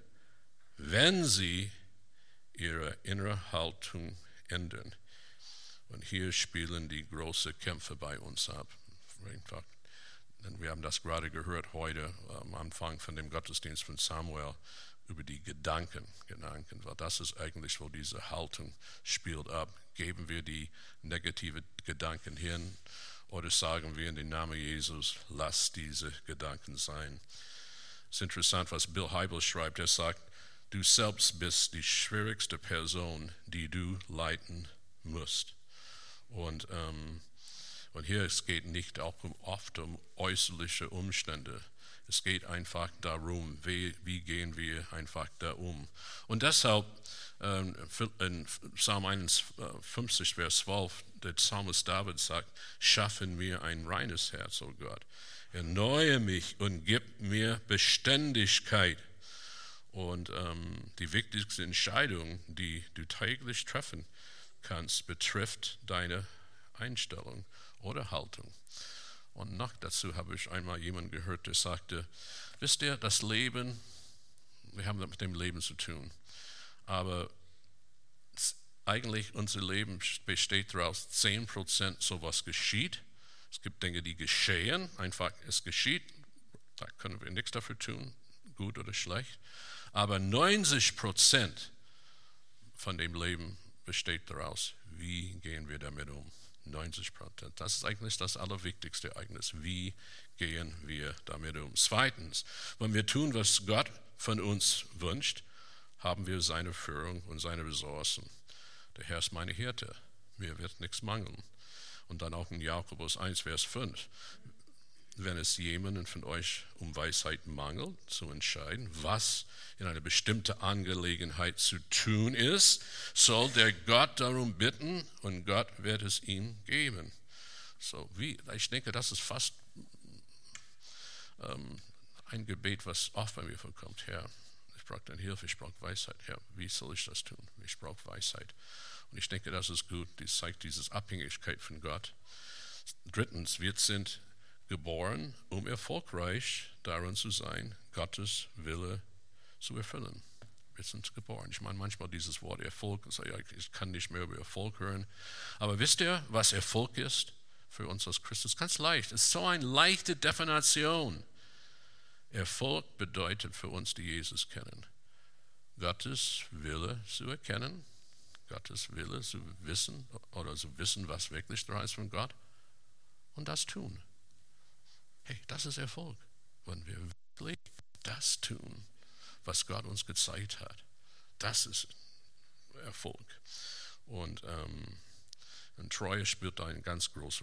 wenn sie ihre innere Haltung ändern. Und hier spielen die großen Kämpfe bei uns ab. Einfach. Wir haben das gerade gehört heute am Anfang von dem Gottesdienst von Samuel über die Gedanken, Gedanken, weil das ist eigentlich, wo diese Haltung spielt ab. Geben wir die negativen Gedanken hin oder sagen wir in den Namen Jesus, lass diese Gedanken sein. Es ist interessant, was Bill Hybels schreibt. Er sagt, du selbst bist die schwierigste Person, die du leiten musst. Und ähm, Und hier es geht nicht auch um, oft um äußerliche Umstände. Es geht einfach darum, wie, wie gehen wir einfach da um. Und deshalb ähm, in Psalm einundfünfzig, Vers zwölf, der Psalmist David sagt, schaffe mir ein reines Herz, oh Gott. Erneuere mich und gib mir Beständigkeit. Und ähm, die wichtigste Entscheidung, die du täglich treffen kannst, betrifft deine Einstellung oder Haltung. Und noch dazu habe ich einmal jemanden gehört, der sagte, wisst ihr, das Leben, wir haben mit dem Leben zu tun, aber eigentlich unser Leben besteht daraus, zehn Prozent sowas geschieht. Es gibt Dinge, die geschehen, einfach es geschieht, da können wir nichts dafür tun, gut oder schlecht. Aber neunzig Prozent von dem Leben besteht daraus, wie gehen wir damit um. neunzig Prozent. Das ist eigentlich das allerwichtigste Ereignis. Wie gehen wir damit um? Zweitens, wenn wir tun, was Gott von uns wünscht, haben wir seine Führung und seine Ressourcen. Der Herr ist meine Hirte. Mir wird nichts mangeln. Und dann auch in Jakobus eins, Vers fünf. Wenn es jemanden von euch um Weisheit mangelt, zu entscheiden, was in einer bestimmten Angelegenheit zu tun ist, soll der Gott darum bitten und Gott wird es ihm geben. So wie, ich denke, das ist fast ähm, ein Gebet, was oft bei mir vorkommt. Herr, ich brauche deine Hilfe, ich brauche Weisheit. Herr, wie soll ich das tun? Ich brauche Weisheit. Und ich denke, das ist gut. Das zeigt diese Abhängigkeit von Gott. Drittens, wir sind geboren, um erfolgreich darin zu sein, Gottes Wille zu erfüllen. Wir sind geboren. Ich meine manchmal dieses Wort Erfolg, ich kann nicht mehr über Erfolg hören. Aber wisst ihr, was Erfolg ist für uns als Christus? Ganz leicht. Es ist so eine leichte Definition. Erfolg bedeutet für uns, die Jesus kennen, Gottes Wille zu erkennen, Gottes Wille zu wissen oder zu wissen, was wirklich da ist von Gott und das tun. Hey, das ist Erfolg, wenn wir wirklich das tun, was Gott uns gezeigt hat. Das ist Erfolg. Und, ähm, und Treue spielt eine ganz große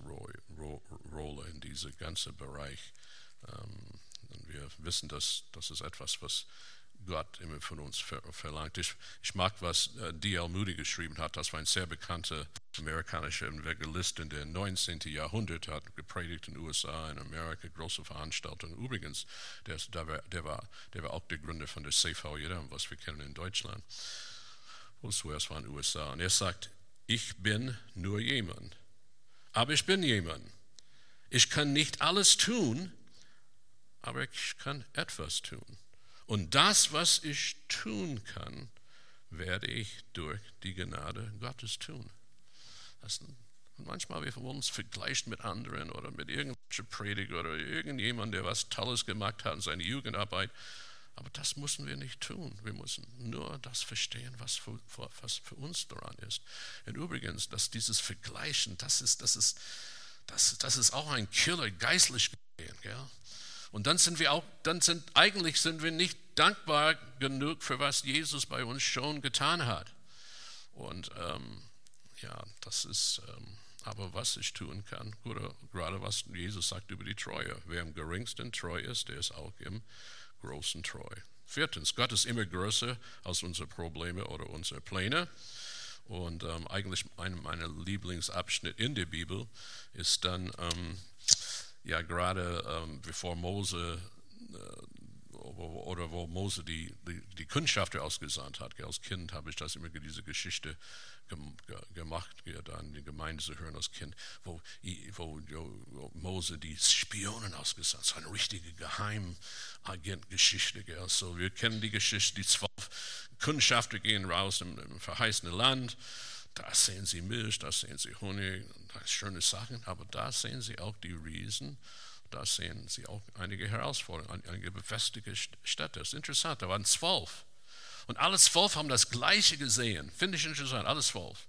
Rolle in diesem ganzen Bereich. Ähm, und wir wissen, dass das ist etwas, was Gott immer von uns verlangt. Ich, ich mag, was äh, D L Moody geschrieben hat. Das war ein sehr bekannter amerikanischer Evangelist in dem neunzehnten Jahrhundert, hat gepredigt in den U S A, in Amerika, große Veranstaltungen. Übrigens, der, der, war, der, war, der war auch der Gründer von der C V J M, was wir kennen in Deutschland. Wo es zuerst war in den U S A. Und er sagt, ich bin nur jemand. Aber ich bin jemand. Ich kann nicht alles tun, aber ich kann etwas tun. Und das, was ich tun kann, werde ich durch die Gnade Gottes tun. Das, manchmal wir wollen uns vergleichen mit anderen oder mit irgendwelchen Prediger oder irgendjemand, der was Tolles gemacht hat in seiner Jugendarbeit. Aber das müssen wir nicht tun. Wir müssen nur das verstehen, was für, was für uns daran ist. Und übrigens, dass dieses Vergleichen, das ist, das ist, das, das ist auch ein Killer, geistlich gesehen. Gell? Und dann sind wir auch, dann sind, eigentlich sind wir nicht dankbar genug für was Jesus bei uns schon getan hat. Und ähm, ja, das ist, ähm, aber was ich tun kann, oder gerade was Jesus sagt über die Treue. Wer am geringsten treu ist, der ist auch im großen treu. Viertens, Gott ist immer größer als unsere Probleme oder unsere Pläne. Und ähm, eigentlich einer meiner Lieblingsabschnitte in der Bibel ist dann, ähm, ja gerade ähm, bevor Mose, äh, oder wo Mose die, die, die Kundschafter ausgesandt hat. Als Kind habe ich das immer diese Geschichte gemacht, da in die Gemeinde zu hören als Kind, wo, wo, wo Mose die Spionen ausgesandt hat. So eine richtige Geheimagent-Geschichte. Also wir kennen die Geschichte, die zwölf Kundschafter gehen raus im, im verheißenen Land. Da sehen sie Milch, da sehen sie Honig, da schöne Sachen, aber da sehen sie auch die Riesen, da sehen sie auch einige Herausforderungen, einige befestigte Städte. Das ist interessant, da waren zwölf. Und alle zwölf haben das Gleiche gesehen. Finde ich interessant, alle zwölf.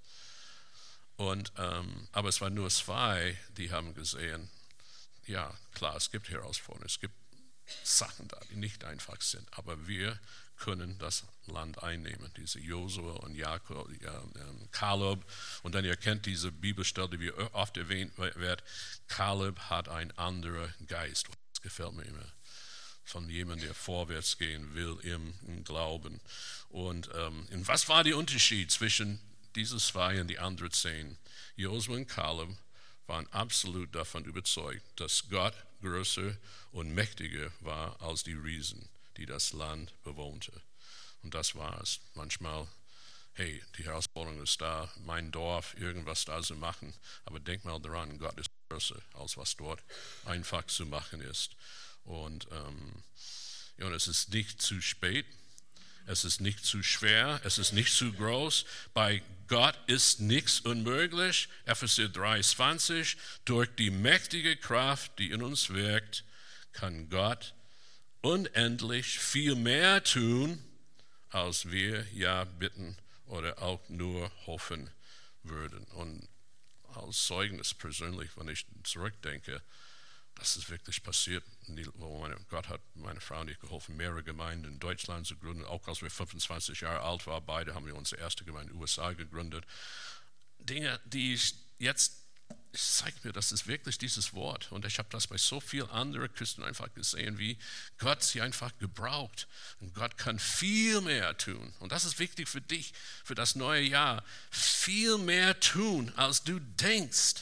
Und, ähm, aber es waren nur zwei, die haben gesehen, ja klar, es gibt Herausforderungen, es gibt Sachen da, die nicht einfach sind, aber wir können das Land einnehmen. Diese Josua und Jakob, ja, Kaleb. Und dann ihr kennt diese Bibelstelle, die oft erwähnt wird. Kaleb hat einen anderen Geist. Das gefällt mir immer. Von jemandem, der vorwärts gehen will im, im Glauben. Und, ähm, und was war der Unterschied zwischen diesen zwei und die anderen zehn? Josua und Kaleb waren absolut davon überzeugt, dass Gott größer und mächtiger war als die Riesen, die das Land bewohnte. Und das war es. Manchmal, hey, die Herausforderung ist da, mein Dorf, irgendwas da zu machen. Aber denk mal daran, Gott ist größer, als was dort einfach zu machen ist. Und, ähm, ja, und es ist nicht zu spät, es ist nicht zu schwer, es ist nicht zu groß. Bei Gott ist nichts unmöglich. Epheser drei zwanzig, durch die mächtige Kraft, die in uns wirkt, kann Gott unendlich viel mehr tun, als wir ja bitten oder auch nur hoffen würden. Und als Zeugnis persönlich, wenn ich zurückdenke, das ist wirklich passiert. Wo meine, Gott hat meine Frau und ich geholfen, mehrere Gemeinden in Deutschland zu gründen. Auch als wir fünfundzwanzig Jahre alt waren, beide haben wir unsere erste Gemeinde in den U S A gegründet. Dinge, die ich jetzt, es zeigt mir, das ist wirklich dieses Wort. Und ich habe das bei so vielen anderen Christen einfach gesehen, wie Gott sie einfach gebraucht. Und Gott kann viel mehr tun. Und das ist wichtig für dich, für das neue Jahr. Viel mehr tun, als du denkst.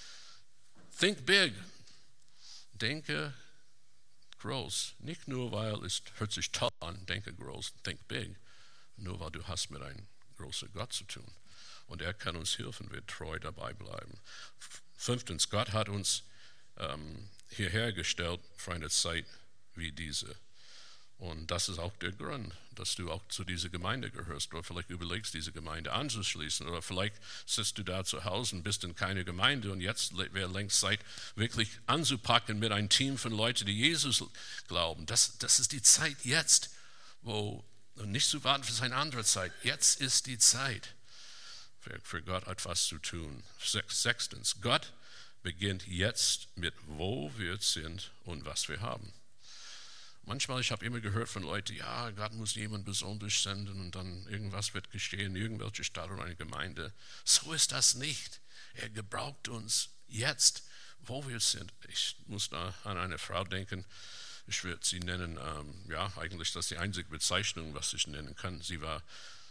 Think big. Denke groß. Nicht nur, weil es hört sich toll an, denke groß, think big. Nur weil du hast mit einem großen Gott zu tun. Und er kann uns helfen, wir treu dabei bleiben. Fünftens, Gott hat uns ähm, hierher gestellt für eine Zeit wie diese. Und das ist auch der Grund, dass du auch zu dieser Gemeinde gehörst oder vielleicht überlegst, diese Gemeinde anzuschließen oder vielleicht sitzt du da zu Hause und bist in keine Gemeinde und jetzt wäre längst Zeit, wirklich anzupacken mit einem Team von Leuten, die Jesus glauben. Das, das ist die Zeit jetzt, wo und nicht zu warten für eine andere Zeit. Jetzt ist die Zeit, für, für Gott etwas zu tun. Sechstens, Gott beginnt jetzt mit, wo wir sind und was wir haben. Manchmal, ich habe immer gehört von Leuten, ja, Gott muss jemand besonders senden und dann irgendwas wird geschehen, irgendwelche Stadt oder eine Gemeinde. So ist das nicht. Er gebraucht uns jetzt, wo wir sind. Ich muss da an eine Frau denken, ich würde sie nennen, ähm, ja, eigentlich das ist die einzige Bezeichnung, was ich nennen kann. Sie war,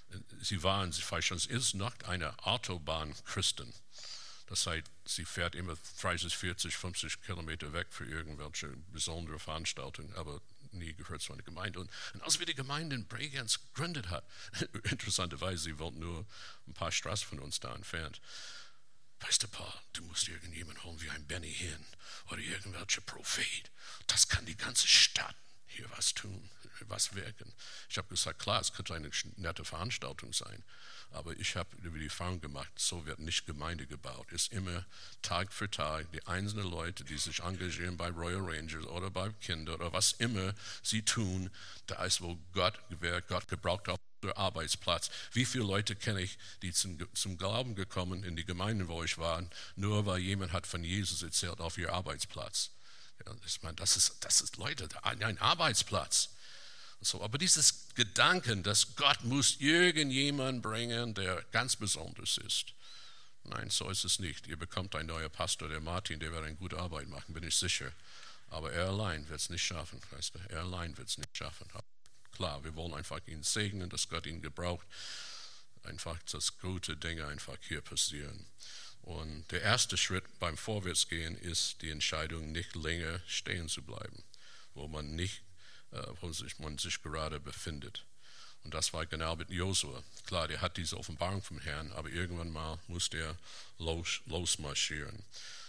sie war und sie ist noch eine Autobahnchristin. Das heißt, sie fährt immer dreißig, vierzig, fünfzig Kilometer weg für irgendwelche besondere Veranstaltungen, aber nie gehört zu einer Gemeinde. Und, und als wir die Gemeinde in Bregenz gegründet haben, interessanterweise, sie wohnt nur ein paar Straßen von uns da entfernt. Weißt du, Paul, du musst irgendjemanden holen wie ein Benny Hinn oder irgendwelcher Prophet. Das kann die ganze Stadt hier was tun, was wirken. Ich habe gesagt, klar, es könnte eine nette Veranstaltung sein. Aber ich habe über die Erfahrung gemacht, so wird nicht Gemeinde gebaut. Es ist immer Tag für Tag die einzelnen Leute, die sich engagieren bei Royal Rangers oder bei Kindern oder was immer sie tun, da ist, wo Gott, wer Gott gebraucht auf dem Arbeitsplatz. Wie viele Leute kenne ich, die zum, zum Glauben gekommen in die Gemeinde, wo ich war, nur weil jemand hat von Jesus erzählt auf ihr Arbeitsplatz. Ja, ich meine, das ist, das ist Leute, ein Arbeitsplatz. So, aber dieses Gedanken, dass Gott muss irgendjemand bringen, der ganz besonders ist. Nein, so ist es nicht. Ihr bekommt einen neuen Pastor, der Martin, der wird eine gute Arbeit machen, bin ich sicher. Aber er allein wird es nicht schaffen. Weißt du? Er allein wird es nicht schaffen. Aber klar, wir wollen einfach ihn segnen, dass Gott ihn gebraucht. Einfach, dass gute Dinge einfach hier passieren. Und der erste Schritt beim Vorwärtsgehen ist die Entscheidung, nicht länger stehen zu bleiben, wo man nicht wo sich, man sich gerade befindet. Und das war genau mit Josua. Klar, der hat diese Offenbarung vom Herrn, aber irgendwann mal muss der los, losmarschieren.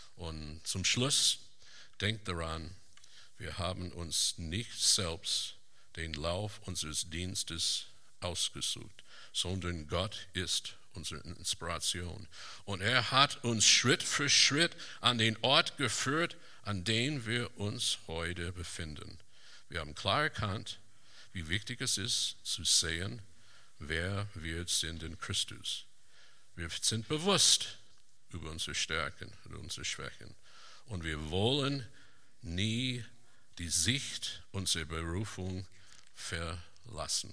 Und zum Schluss, denkt daran, wir haben uns nicht selbst den Lauf unseres Dienstes ausgesucht, sondern Gott ist unsere Inspiration. Und er hat uns Schritt für Schritt an den Ort geführt, an dem wir uns heute befinden. Wir haben klar erkannt, wie wichtig es ist, zu sehen, wer wir sind in Christus. Wir sind bewusst über unsere Stärken und unsere Schwächen. Und wir wollen nie die Sicht unserer Berufung verlassen.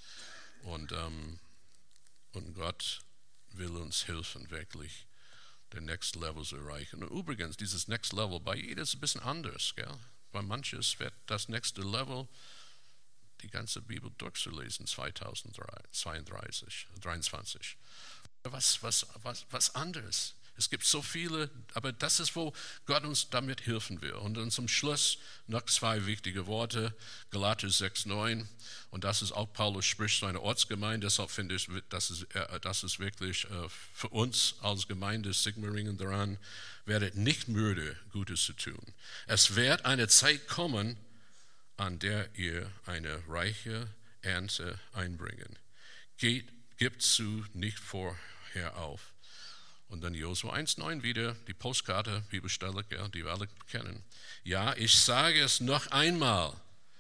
Und, ähm, und Gott will uns helfen, wirklich den Next Level zu erreichen. Und übrigens, dieses Next Level, bei jedem ist ein bisschen anders, gell? Bei manches wird das nächste Level, die ganze Bibel durchzulesen, zweitausendzweiunddreißig, dreiundzwanzig. Was, was, was, was anderes. Es gibt so viele, aber das ist, wo Gott uns damit helfen will. Und dann zum Schluss noch zwei wichtige Worte, Galater sechs, neun. Und das ist auch, Paulus spricht zu einer Ortsgemeinde, deshalb finde ich, das ist, das ist wirklich für uns als Gemeinde Sigmaringen daran, werdet nicht müde, Gutes zu tun. Es wird eine Zeit kommen, an der ihr eine reiche Ernte einbringen. Geht, gebt zu, nicht vorher auf. Und dann Josua eins neun wieder, die Postkarte, Bibelstelle, die wir alle kennen. Ja, ich sage es noch einmal,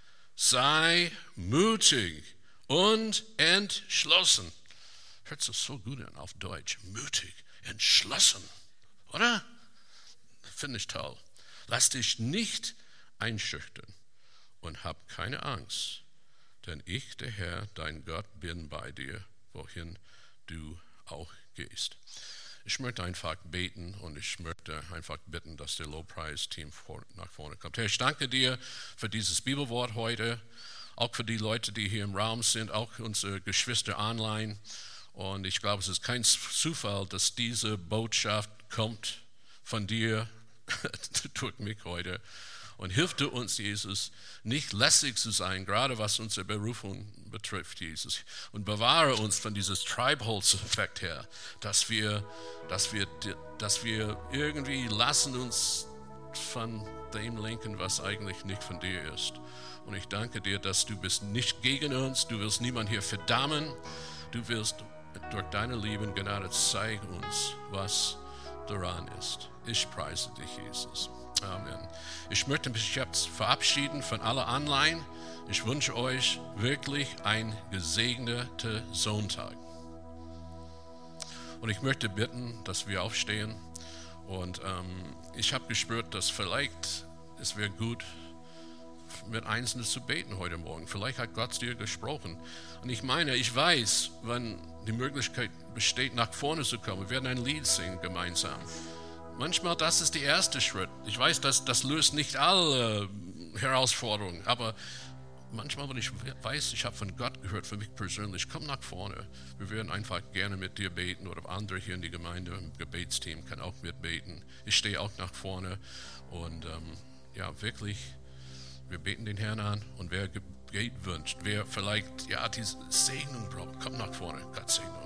sei mutig und entschlossen. Hört sich so gut an auf Deutsch, mutig, entschlossen, oder? Finde ich toll. Lass dich nicht einschüchtern und hab keine Angst, denn ich, der Herr, dein Gott, bin bei dir, wohin du auch gehst. Ich möchte einfach beten und ich möchte einfach bitten, dass der Lobpreisteam nach vorne kommt. Herr, ich danke dir für dieses Bibelwort heute, auch für die Leute, die hier im Raum sind, auch unsere Geschwister online. Und ich glaube, es ist kein Zufall, dass diese Botschaft kommt von dir durch mich heute. Und hilf du uns, Jesus, nicht lässig zu sein, gerade was unsere Berufung betrifft, Jesus. Und bewahre uns von diesem Treibholzeffekt her, dass wir, dass wir, dass wir irgendwie lassen uns von dem lenken, was eigentlich nicht von dir ist. Und ich danke dir, dass du bist nicht gegen uns, du willst niemanden hier verdammen, du willst durch deine Liebe und Gnade zeigen uns, was daran ist. Ich preise dich, Jesus. Amen. Ich möchte mich jetzt verabschieden von aller Online. Ich wünsche euch wirklich einen gesegneten Sonntag. Und ich möchte bitten, dass wir aufstehen. Und ähm, ich habe gespürt, dass vielleicht es wäre gut mit Einzelnen zu beten heute Morgen. Vielleicht hat Gott dir gesprochen. Und ich meine, ich weiß, wenn die Möglichkeit besteht, nach vorne zu kommen, wir werden ein Lied singen gemeinsam. Manchmal, das ist der erste Schritt. Ich weiß, das, das löst nicht alle Herausforderungen, aber manchmal, wenn ich weiß, ich habe von Gott gehört, für mich persönlich, komm nach vorne. Wir würden einfach gerne mit dir beten oder andere hier in die Gemeinde, im Gebetsteam kann auch mitbeten. Ich stehe auch nach vorne und ähm, ja, wirklich, wir beten den Herrn an und wer Gebet wünscht, wer vielleicht ja diese Segnung braucht, komm nach vorne. Gott segne